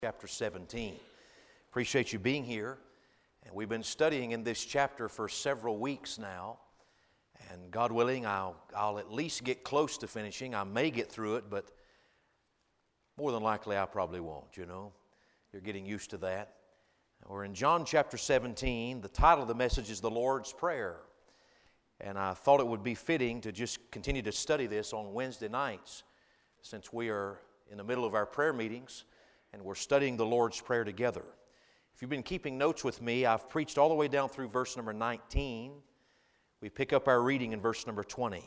Chapter 17. Appreciate you being here. And we've been studying in this chapter for several weeks now. And God willing, I'll at least get close to finishing. I may get through it, but more than likely I probably won't, You're getting used to that. We're in John chapter 17. The title of the message is The Lord's Prayer. And I thought it would be fitting to just continue to study this on Wednesday nights, since we are in the middle of our prayer meetings and we're studying the Lord's Prayer together. If you've been keeping notes with me, I've preached all the way down through verse number 19. We pick up our reading in verse number 20.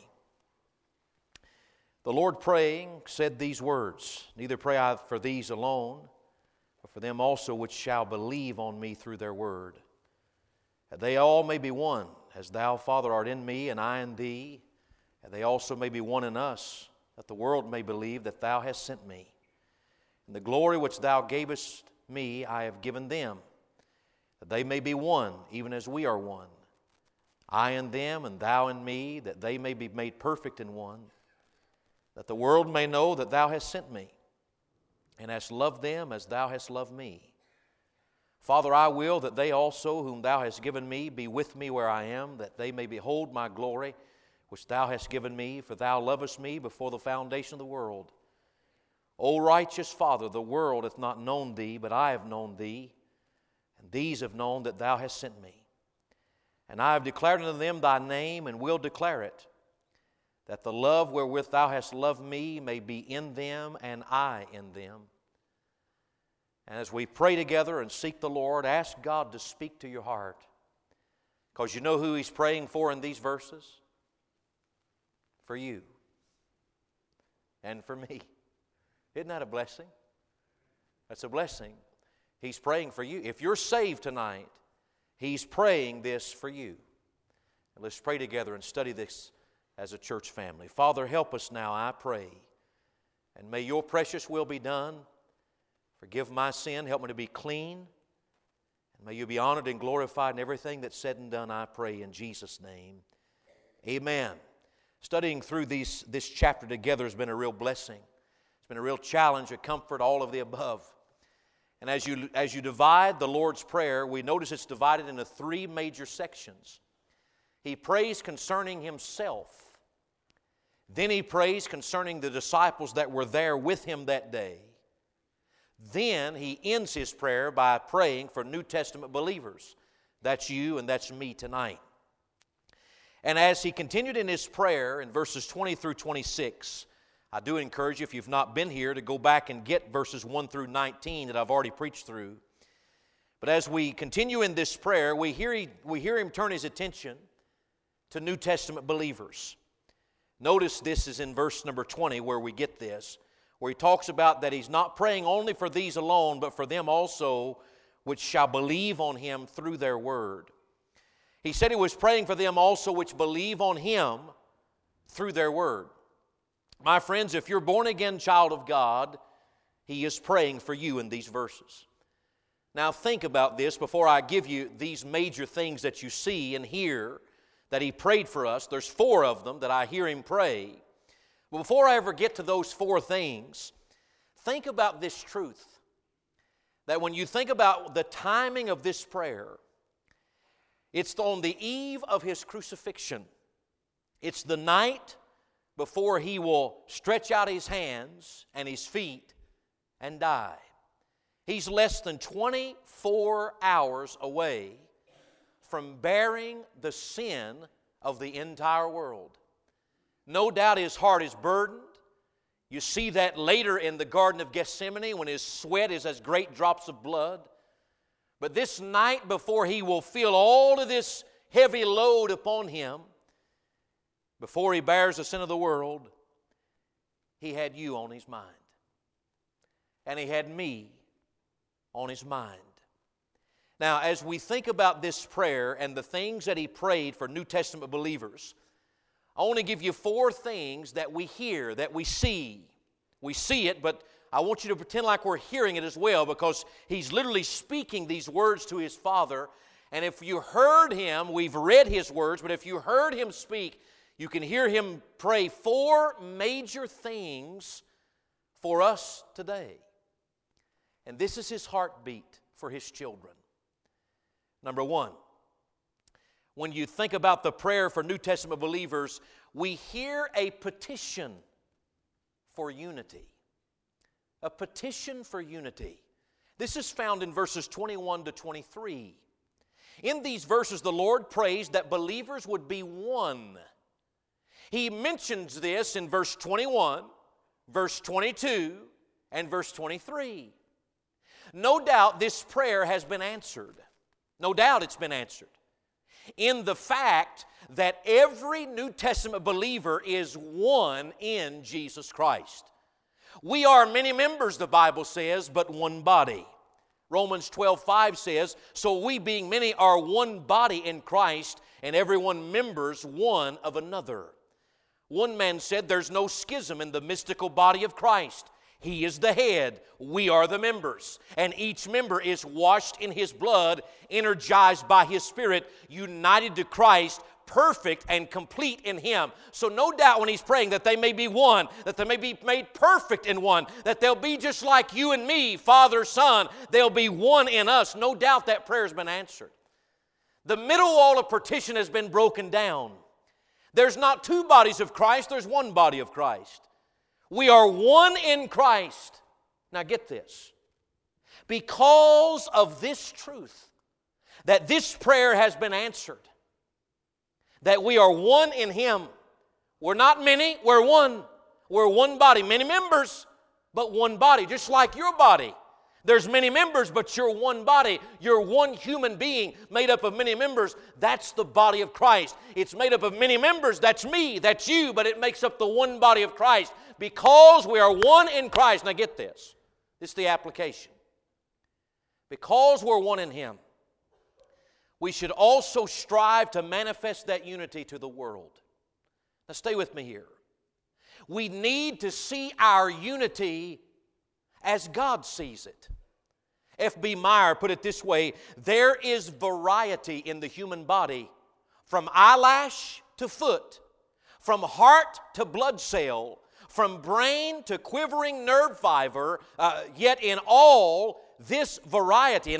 The Lord praying said these words, "Neither pray I for these alone, but for them also which shall believe on me through their word. That they all may be one, as thou, Father, art in me, and I in thee, and they also may be one in us, that the world may believe that thou hast sent me. And the glory which thou gavest me I have given them, that they may be one, even as we are one. I in them, and thou in me, that they may be made perfect in one, that the world may know that thou hast sent me, and hast loved them as thou hast loved me. Father, I will that they also, whom thou hast given me, be with me where I am, that they may behold my glory, which thou hast given me, for thou lovest me before the foundation of the world. O righteous Father, the world hath not known thee, but I have known thee, and these have known that thou hast sent me. And I have declared unto them thy name, and will declare it, that the love wherewith thou hast loved me may be in them, and I in them." And as we pray together and seek the Lord, ask God to speak to your heart. Because you know who He's praying for in these verses? For you and for me. Isn't that a blessing? That's a blessing. He's praying for you. If you're saved tonight, He's praying this for you. And let's pray together and study this as a church family. Father, help us now, I pray. And may your precious will be done. Forgive my sin. Help me to be clean. And may you be honored and glorified in everything that's said and done, I pray in Jesus' name. Amen. Studying through this chapter together has been a real blessing. It's been a real challenge, a comfort, all of the above. And as you divide the Lord's Prayer, we notice it's divided into three major sections. He prays concerning Himself. Then He prays concerning the disciples that were there with Him that day. Then He ends His prayer by praying for New Testament believers. That's you and that's me tonight. And as He continued in His prayer in verses 20 through 26, I do encourage you, if you've not been here, to go back and get verses 1 through 19 that I've already preached through. But as we continue in this prayer, we hear Him turn His attention to New Testament believers. Notice this is in verse number 20 where we get this, where He talks about that He's not praying only for these alone, but for them also which shall believe on Him through their word. He said He was praying for them also which believe on Him through their word. My friends, if you're a born-again child of God, He is praying for you in these verses. Now think about this before I give you these major things that you see and hear that He prayed for us. There's four of them that I hear Him pray. But before I ever get to those four things, think about this truth. That when you think about the timing of this prayer, it's on the eve of His crucifixion. It's the night before He will stretch out His hands and His feet and die. He's less than 24 hours away from bearing the sin of the entire world. No doubt His heart is burdened. You see that later in the Garden of Gethsemane when His sweat is as great drops of blood. But this night before He will feel all of this heavy load upon Him, before He bears the sin of the world, He had you on His mind. And He had me on His mind. Now, as we think about this prayer and the things that He prayed for New Testament believers, I want to give you four things that we hear, that we see. We see it, but I want you to pretend like we're hearing it as well, because He's literally speaking these words to His Father. And if you heard Him, we've read His words, but if you heard Him speak, you can hear Him pray four major things for us today. And this is His heartbeat for His children. Number one, when you think about the prayer for New Testament believers, we hear a petition for unity. A petition for unity. This is found in verses 21 to 23. In these verses, the Lord prays that believers would be one. He mentions this in verse 21, verse 22, and verse 23. No doubt this prayer has been answered. No doubt it's been answered. In the fact that every New Testament believer is one in Jesus Christ. We are many members, the Bible says, but one body. Romans 12:5 says, so we being many are one body in Christ, and everyone members one of another. One man said there's no schism in the mystical body of Christ. He is the head, we are the members, and each member is washed in His blood, energized by His Spirit, united to Christ, perfect and complete in Him. So no doubt when he's praying that they may be one, that they may be made perfect in one, that they'll be just like you and me, Father, Son, they'll be one in us. No doubt that prayer has been answered. The middle wall of partition has been broken down. There's not two bodies of Christ, there's one body of Christ. We are one in Christ. Now get this. Because of this truth, that this prayer has been answered, that we are one in Him. We're not many, we're one. We're one body. Many members, but one body, just like your body. There's many members, but you're one body. You're one human being made up of many members. That's the body of Christ. It's made up of many members. That's me, that's you, but it makes up the one body of Christ. Because we are one in Christ. Now get this. This is the application. Because we're one in Him, we should also strive to manifest that unity to the world. Now stay with me here. We need to see our unity as God sees it. F.B. Meyer put it this way, there is variety in the human body from eyelash to foot, from heart to blood cell, from brain to quivering nerve fiber, yet in all this variety,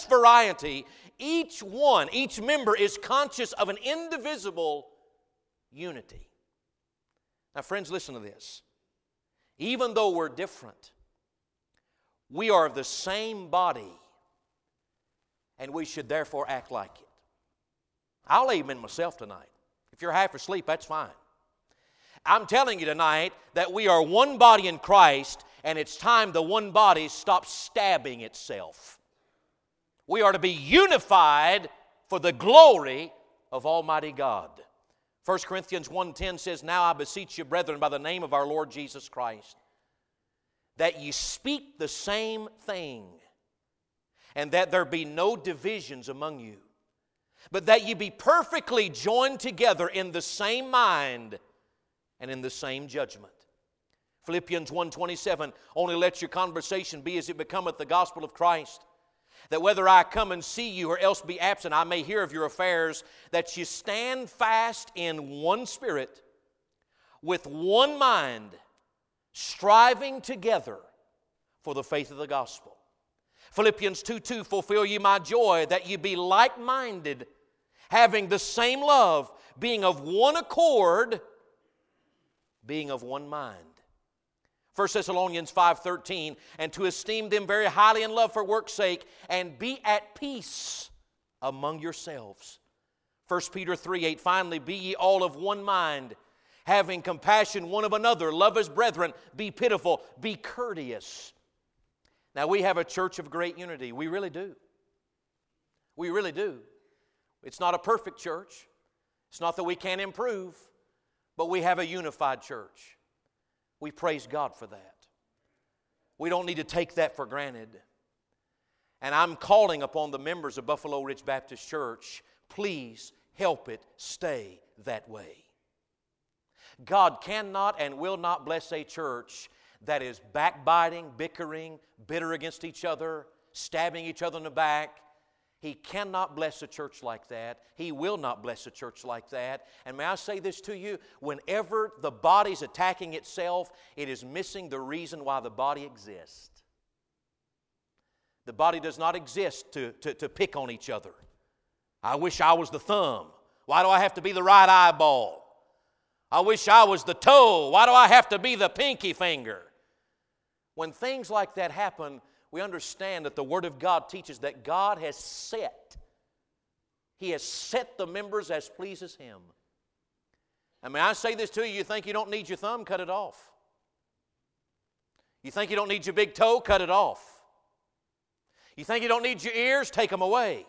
each member is conscious of an indivisible unity. Now friends, listen to this. Even though we're different, we are of the same body, and we should therefore act like it. I'll amen myself tonight. If you're half asleep, that's fine. I'm telling you tonight that we are one body in Christ, and it's time the one body stops stabbing itself. We are to be unified for the glory of Almighty God. 1 Corinthians 1:10 says, now I beseech you, brethren, by the name of our Lord Jesus Christ, that ye speak the same thing, and that there be no divisions among you, but that ye be perfectly joined together in the same mind and in the same judgment. Philippians 1:27, only let your conversation be as it becometh the gospel of Christ, that whether I come and see you or else be absent, I may hear of your affairs, that you stand fast in one spirit, with one mind, striving together for the faith of the gospel. Philippians 2:2, fulfill ye my joy, that ye be like-minded, having the same love, being of one accord, being of one mind. 1 Thessalonians 5:13, and to esteem them very highly in love for work's sake, and be at peace among yourselves. 1 Peter 3:8, finally, be ye all of one mind, having compassion one of another, love as brethren, be pitiful, be courteous. Now we have a church of great unity. We really do. We really do. It's not a perfect church. It's not that we can't improve, but we have a unified church. We praise God for that. We don't need to take that for granted. And I'm calling upon the members of Buffalo Ridge Baptist Church, please help it stay that way. God cannot and will not bless a church that is backbiting, bickering, bitter against each other, stabbing each other in the back. He cannot bless a church like that. He will not bless a church like that. And may I say this to you, whenever the body's attacking itself, it is missing the reason why the body exists. The body does not exist to pick on each other. I wish I was the thumb. Why do I have to be the right eyeball? I wish I was the toe. Why do I have to be the pinky finger? When things like that happen, we understand that the Word of God teaches that God has set. He has set the members as pleases Him. And may I say this to you, you think you don't need your thumb, cut it off. You think you don't need your big toe, cut it off. You think you don't need your ears, take them away.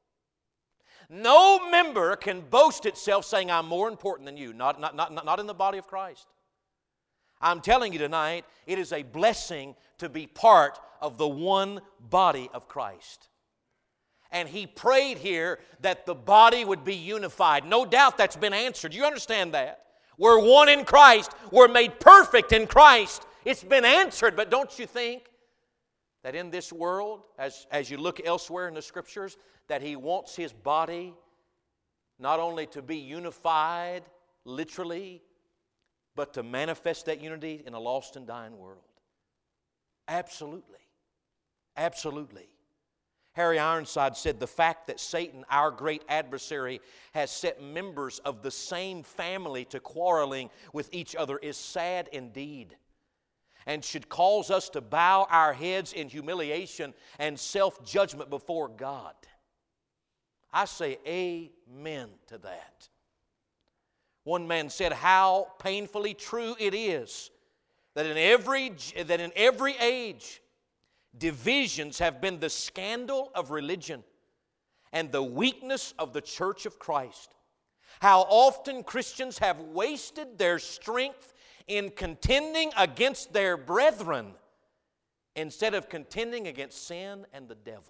No member can boast itself saying, I'm more important than you. Not in the body of Christ. I'm telling you tonight, it is a blessing to be part of the one body of Christ. And he prayed here that the body would be unified. No doubt that's been answered. You understand that? We're one in Christ. We're made perfect in Christ. It's been answered, but don't you think that in this world, as you look elsewhere in the Scriptures, that He wants His body not only to be unified, literally, but to manifest that unity in a lost and dying world? Absolutely. Absolutely. Harry Ironside said, the fact that Satan, our great adversary, has set members of the same family to quarreling with each other is sad indeed, and should cause us to bow our heads in humiliation and self-judgment before God. I say amen to that. One man said, how painfully true it is that in every age, divisions have been the scandal of religion and the weakness of the church of Christ. How often Christians have wasted their strength in contending against their brethren instead of contending against sin and the devil.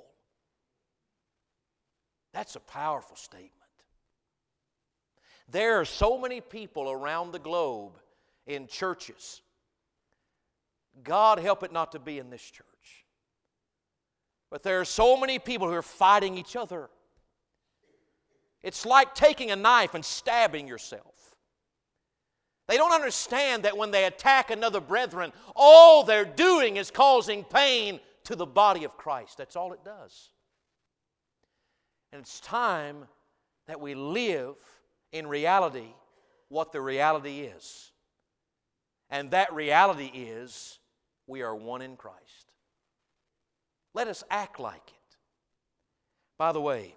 That's a powerful statement. There are so many people around the globe in churches. God help it not to be in this church. But there are so many people who are fighting each other. It's like taking a knife and stabbing yourself. They don't understand that when they attack another brethren, all they're doing is causing pain to the body of Christ. That's all it does. And it's time that we live in reality what the reality is. And that reality is we are one in Christ. Let us act like it. By the way,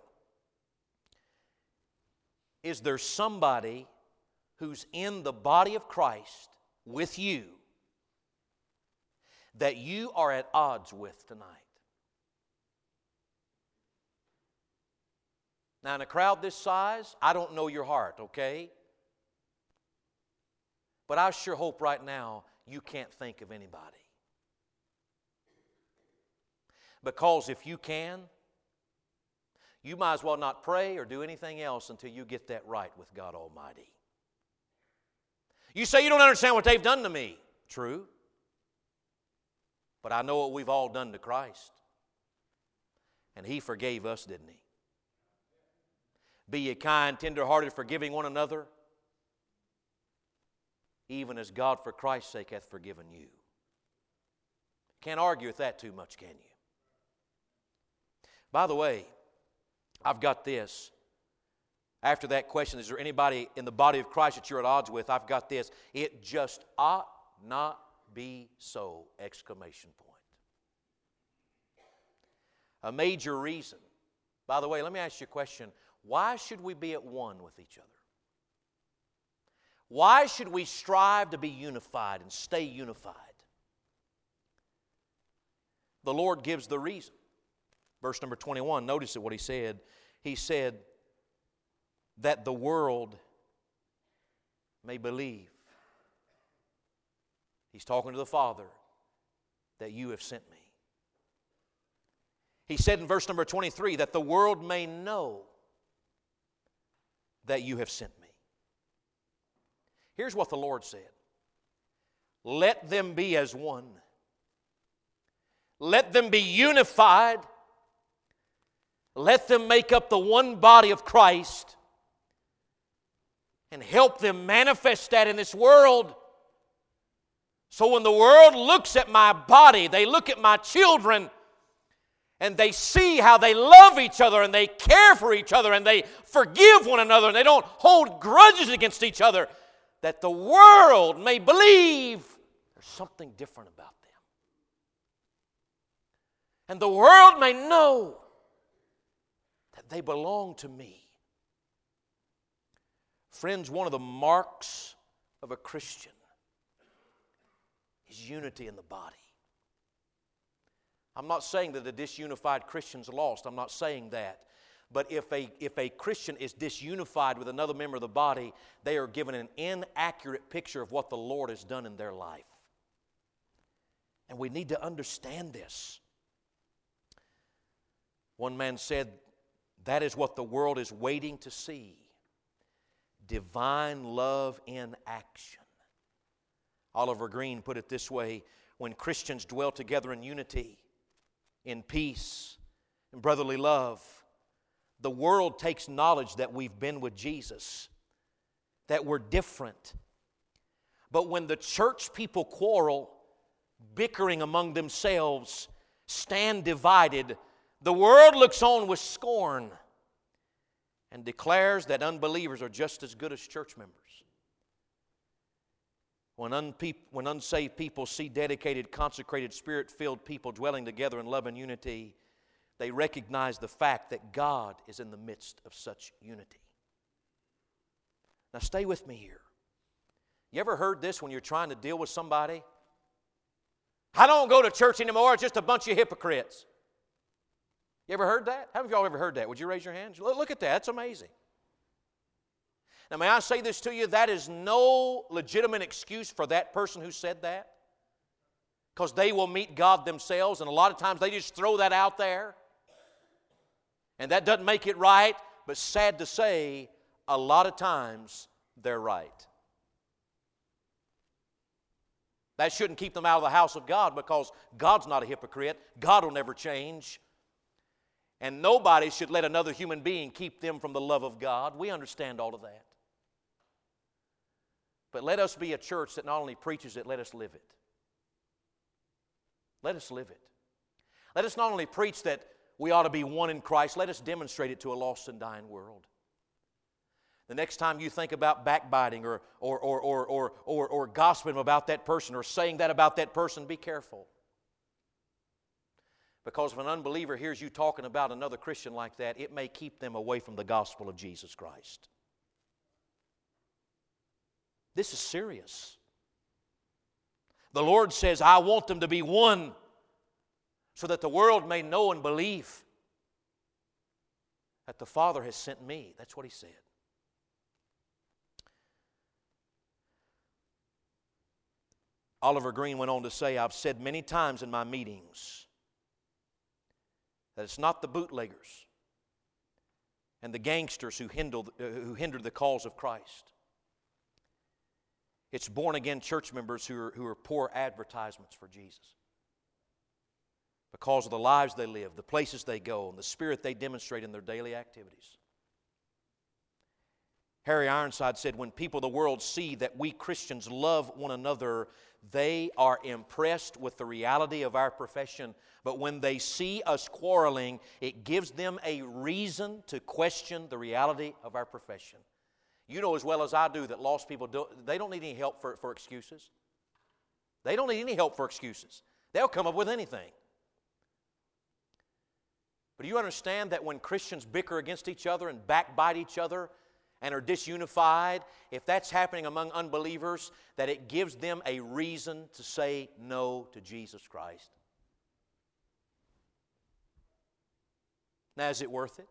is there somebody who's in the body of Christ with you that you are at odds with tonight? Now, in a crowd this size, I don't know your heart, okay? But I sure hope right now you can't think of anybody. Because if you can, you might as well not pray or do anything else until you get that right with God Almighty. You say you don't understand what they've done to me. True. But I know what we've all done to Christ. And He forgave us, didn't He? Be ye kind, tender-hearted, forgiving one another, even as God for Christ's sake hath forgiven you. Can't argue with that too much, can you? By the way, I've got this. After that question, is there anybody in the body of Christ that you're at odds with? I've got this. It just ought not be so! Exclamation point. A major reason. By the way, let me ask you a question. Why should we be at one with each other? Why should we strive to be unified and stay unified? The Lord gives the reason. Verse number 21, notice what He said. He said that the world may believe. He's talking to the Father, that you have sent me. He said in verse number 23 that the world may know that you have sent me. Here's what the Lord said. Let them be as one. Let them be unified. Let them make up the one body of Christ and help them manifest that in this world. So when the world looks at my body, they look at my children, and they see how they love each other and they care for each other and they forgive one another and they don't hold grudges against each other, that the world may believe there's something different about them. And the world may know that they belong to me. Friends, one of the marks of a Christian is unity in the body. I'm not saying that a disunified Christian's lost. I'm not saying that. But if a Christian is disunified with another member of the body, they are given an inaccurate picture of what the Lord has done in their life. And we need to understand this. One man said, that is what the world is waiting to see. Divine love in action. Oliver Green put it this way: when Christians dwell together in unity, in peace, in brotherly love, the world takes knowledge that we've been with Jesus, that we're different. But when the church people quarrel, bickering among themselves, stand divided, the world looks on with scorn and declares that unbelievers are just as good as church members. When unsaved people see dedicated, consecrated, Spirit-filled people dwelling together in love and unity, they recognize the fact that God is in the midst of such unity. Now stay with me here. You ever heard this when you're trying to deal with somebody? I don't go to church anymore, it's just a bunch of hypocrites. You ever heard that? How many of y'all ever heard that? Would you raise your hands? Look at that. That's amazing. Now, may I say this to you? That is no legitimate excuse for that person who said that, because they will meet God themselves, and a lot of times they just throw that out there, and that doesn't make it right, but sad to say, a lot of times they're right. That shouldn't keep them out of the house of God, because God's not a hypocrite. God will never change. And nobody should let another human being keep them from the love of God. We understand all of that. But let us be a church that not only preaches it, let us live it. Let us live it. Let us not only preach that we ought to be one in Christ, let us demonstrate it to a lost and dying world. The next time you think about backbiting or gossiping about that person or saying that about that person, be careful. Because if an unbeliever hears you talking about another Christian like that, it may keep them away from the gospel of Jesus Christ. This is serious. The Lord says, I want them to be one so that the world may know and believe that the Father has sent me. That's what He said. Oliver Green went on to say, I've said many times in my meetings that it's not the bootleggers and the gangsters who hindered the cause of Christ. It's born-again church members who are poor advertisements for Jesus. Because of the lives they live, the places they go, and the spirit they demonstrate in their daily activities. Harry Ironside said, when people of the world see that we Christians love one another, they are impressed with the reality of our profession. But when they see us quarreling, it gives them a reason to question the reality of our profession. You know as well as I do that lost people, they don't need any help for excuses. They don't need any help for excuses. They'll come up with anything. But do you understand that when Christians bicker against each other and backbite each other and are disunified, if that's happening among unbelievers, that it gives them a reason to say no to Jesus Christ? Now, is it worth it?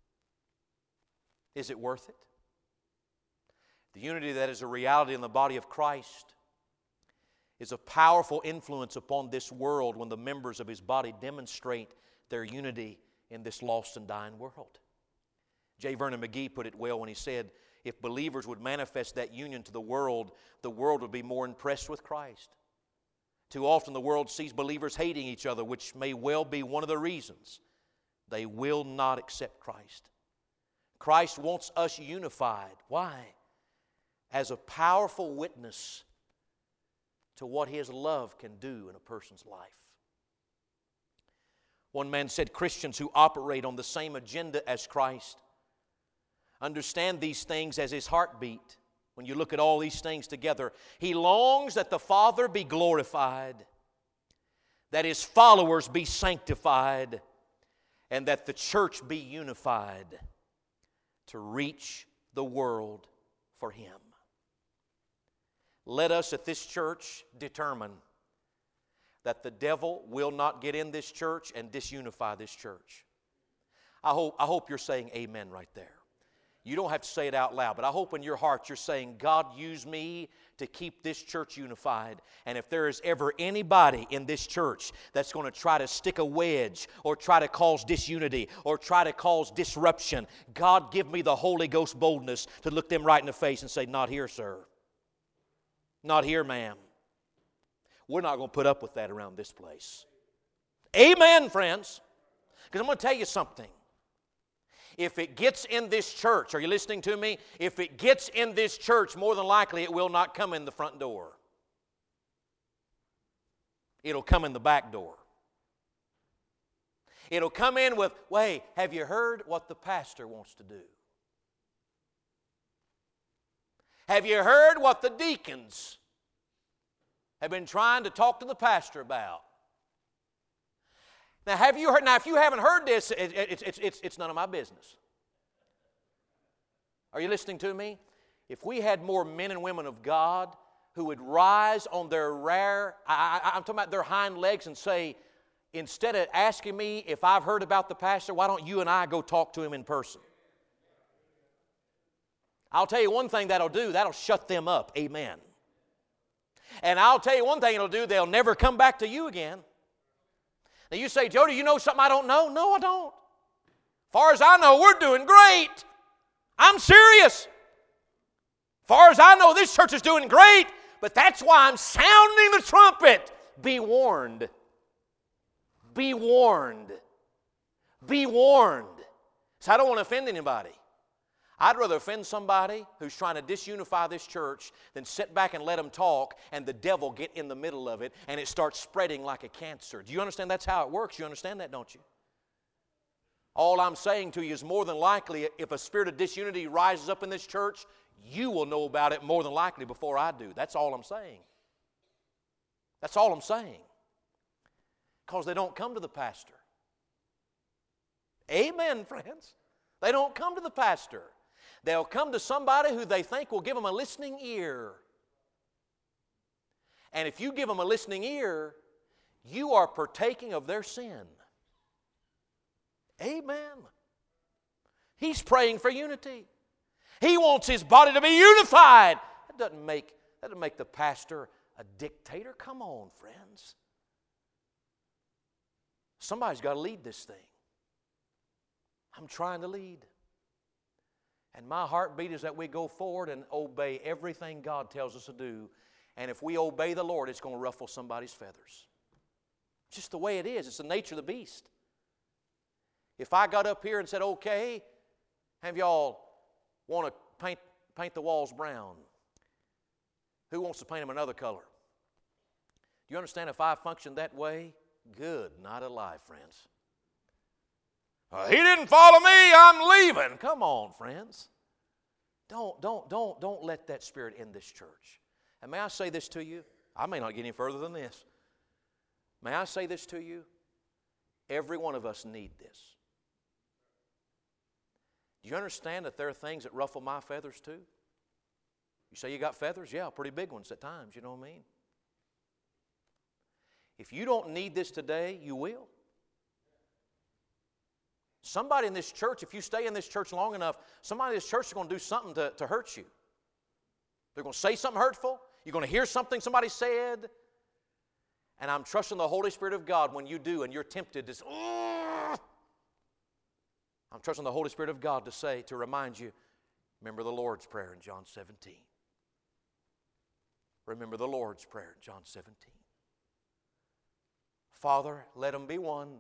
Is it worth it? The unity that is a reality in the body of Christ is a powerful influence upon this world when the members of His body demonstrate their unity in this lost and dying world. J. Vernon McGee put it well when he said, if believers would manifest that union to the world would be more impressed with Christ. Too often the world sees believers hating each other, which may well be one of the reasons they will not accept Christ. Christ wants us unified. Why? As a powerful witness to what His love can do in a person's life. One man said, Christians who operate on the same agenda as Christ understand these things as His heartbeat. When you look at all these things together, He longs that the Father be glorified, that His followers be sanctified, and that the church be unified to reach the world for Him. Let us at this church determine that the devil will not get in this church and disunify this church. I hope you're saying amen right there. You don't have to say it out loud, but I hope in your heart you're saying, God, use me to keep this church unified. And if there is ever anybody in this church that's going to try to stick a wedge or try to cause disunity or try to cause disruption, God, give me the Holy Ghost boldness to look them right in the face and say, not here, sir. Not here, ma'am. We're not going to put up with that around this place. Amen, friends. Because I'm going to tell you something. If it gets in this church, are you listening to me? If it gets in this church, more than likely it will not come in the front door. It'll come in the back door. It'll come in with, wait, have you heard what the pastor wants to do? Have you heard what the deacons have been trying to talk to the pastor about? Now, have you heard? Now, if you haven't heard this, it's none of my business. Are you listening to me? If we had more men and women of God who would rise on their I'm talking about their hind legs and say, instead of asking me if I've heard about the pastor, why don't you and I go talk to him in person? I'll tell you one thing that'll do, that'll shut them up. Amen. And I'll tell you one thing it'll do, they'll never come back to you again. Now you say, Joe, do you know something I don't know? No, I don't. As far as I know, we're doing great. I'm serious. As far as I know, this church is doing great, but that's why I'm sounding the trumpet. Be warned. Be warned. Be warned. So I don't want to offend anybody. I'd rather offend somebody who's trying to disunify this church than sit back and let them talk and the devil get in the middle of it and it starts spreading like a cancer. Do you understand that's how it works? You understand that, don't you? All I'm saying to you is more than likely if a spirit of disunity rises up in this church, you will know about it more than likely before I do. That's all I'm saying. That's all I'm saying. Because they don't come to the pastor. Amen, friends. They don't come to the pastor. They'll come to somebody who they think will give them a listening ear. And if you give them a listening ear, you are partaking of their sin. Amen. He's praying for unity. He wants his body to be unified. That doesn't make the pastor a dictator. Come on, friends. Somebody's got to lead this thing. I'm trying to lead. And my heartbeat is that we go forward and obey everything God tells us to do. And if we obey the Lord, it's going to ruffle somebody's feathers. It's just the way it is. It's the nature of the beast. If I got up here and said, okay, have y'all want to paint the walls brown? Who wants to paint them another color? Do you understand if I functioned that way? Good night alive, friends. He didn't follow me, I'm leaving. Come on, friends. Don't let that spirit in this church. And may I say this to you? I may not get any further than this. May I say this to you? Every one of us need this. Do you understand that there are things that ruffle my feathers too? You say you got feathers? Yeah, pretty big ones at times, you know what I mean? If you don't need this today, you will. Somebody in this church, if you stay in this church long enough, somebody in this church is going to do something to hurt you. They're going to say something hurtful. You're going to hear something somebody said. And I'm trusting the Holy Spirit of God when you do and you're tempted to say, I'm trusting the Holy Spirit of God to remind you, remember the Lord's Prayer in John 17. Remember the Lord's Prayer in John 17. Father, let them be one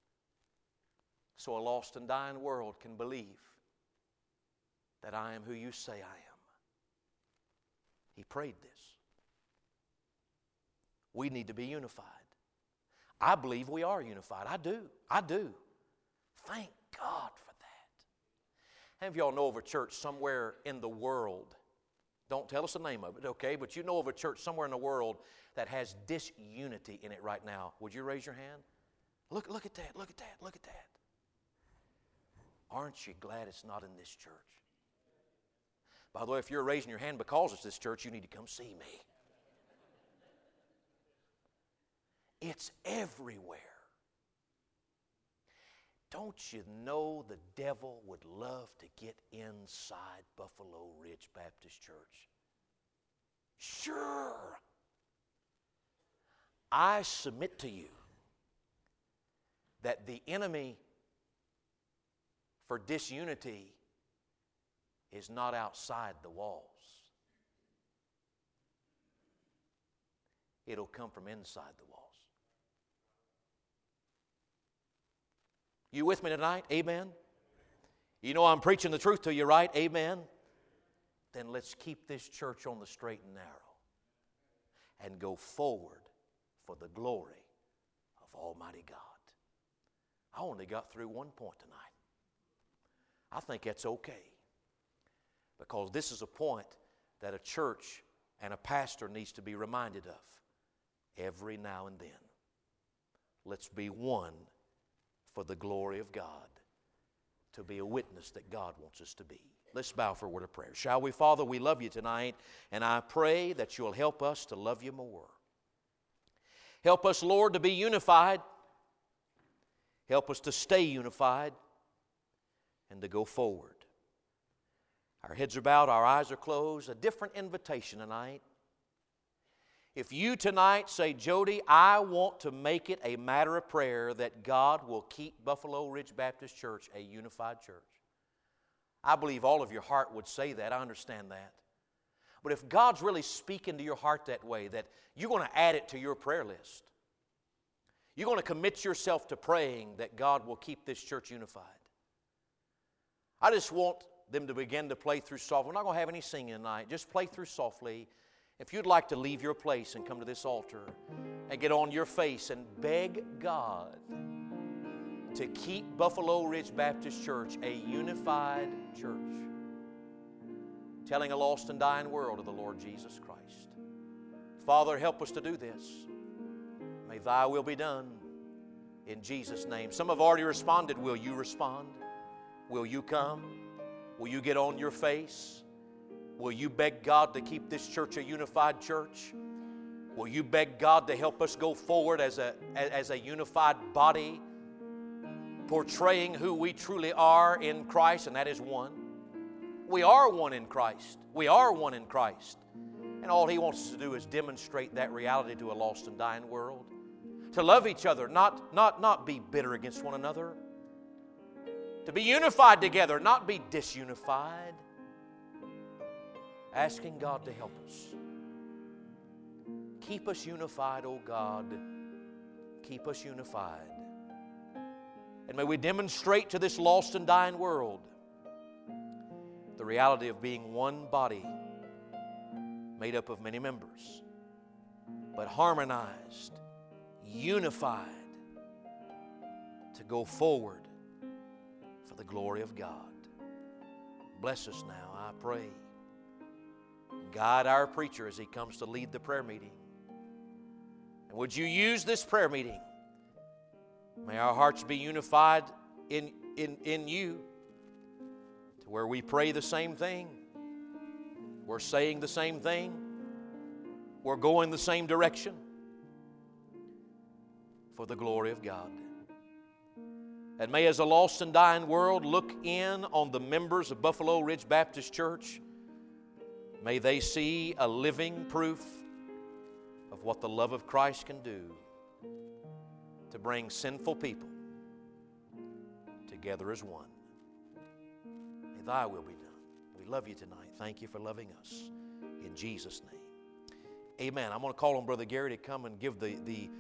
so a lost and dying world can believe that I am who you say I am. He prayed this. We need to be unified. I believe we are unified. I do. I do. Thank God for that. How many of y'all know of a church somewhere in the world? Don't tell us the name of it, okay? But you know of a church somewhere in the world that has disunity in it right now. Would you raise your hand? Look at that, look at that, look at that. Aren't you glad it's not in this church? By the way, if you're raising your hand because it's this church, you need to come see me. It's everywhere. Don't you know the devil would love to get inside Buffalo Ridge Baptist Church? Sure. I submit to you that the enemy for disunity is not outside the walls. It'll come from inside the walls. You with me tonight? Amen? You know I'm preaching the truth to you, right? Amen? Then let's keep this church on the straight and narrow and go forward for the glory of Almighty God. I only got through one point tonight. I think that's okay, because this is a point that a church and a pastor needs to be reminded of every now and then. Let's be one for the glory of God, to be a witness that God wants us to be. Let's bow for a word of prayer. Shall we? Father, we love you tonight, and I pray that you'll help us to love you more. Help us, Lord, to be unified. Help us to stay unified and to go forward. Our heads are bowed, our eyes are closed. A different invitation tonight. If you tonight say, Jody, I want to make it a matter of prayer that God will keep Buffalo Ridge Baptist Church a unified church. I believe all of your heart would say that. I understand that. But if God's really speaking to your heart that way, that you're going to add it to your prayer list. You're going to commit yourself to praying that God will keep this church unified. I just want them to begin to play through softly. We're not going to have any singing tonight. Just play through softly. If you'd like to leave your place and come to this altar and get on your face and beg God to keep Buffalo Ridge Baptist Church a unified church, telling a lost and dying world of the Lord Jesus Christ. Father, help us to do this. May thy will be done in Jesus' name. Some have already responded. Will you respond? Will you come? Will you get on your face? Will you beg God to keep this church a unified church? Will you beg God to help us go forward as a unified body, portraying who we truly are in Christ, and that is one. We are one in Christ. We are one in Christ. And all He wants us to do is demonstrate that reality to a lost and dying world. To love each other, not be bitter against one another. To be unified together, not be disunified. Asking God to help us. Keep us unified, oh God. Keep us unified. And may we demonstrate to this lost and dying world the reality of being one body made up of many members, but harmonized, unified to go forward for the glory of God. Bless us now, I pray. Guide our preacher as he comes to lead the prayer meeting. And would you use this prayer meeting? May our hearts be unified in you, to where we pray the same thing, we're saying the same thing, we're going the same direction for the glory of God. And may, as a lost and dying world look in on the members of Buffalo Ridge Baptist Church, may they see a living proof of what the love of Christ can do to bring sinful people together as one. May thy will be done. We love you tonight. Thank you for loving us. In Jesus' name. Amen. I'm going to call on Brother Gary to come and give the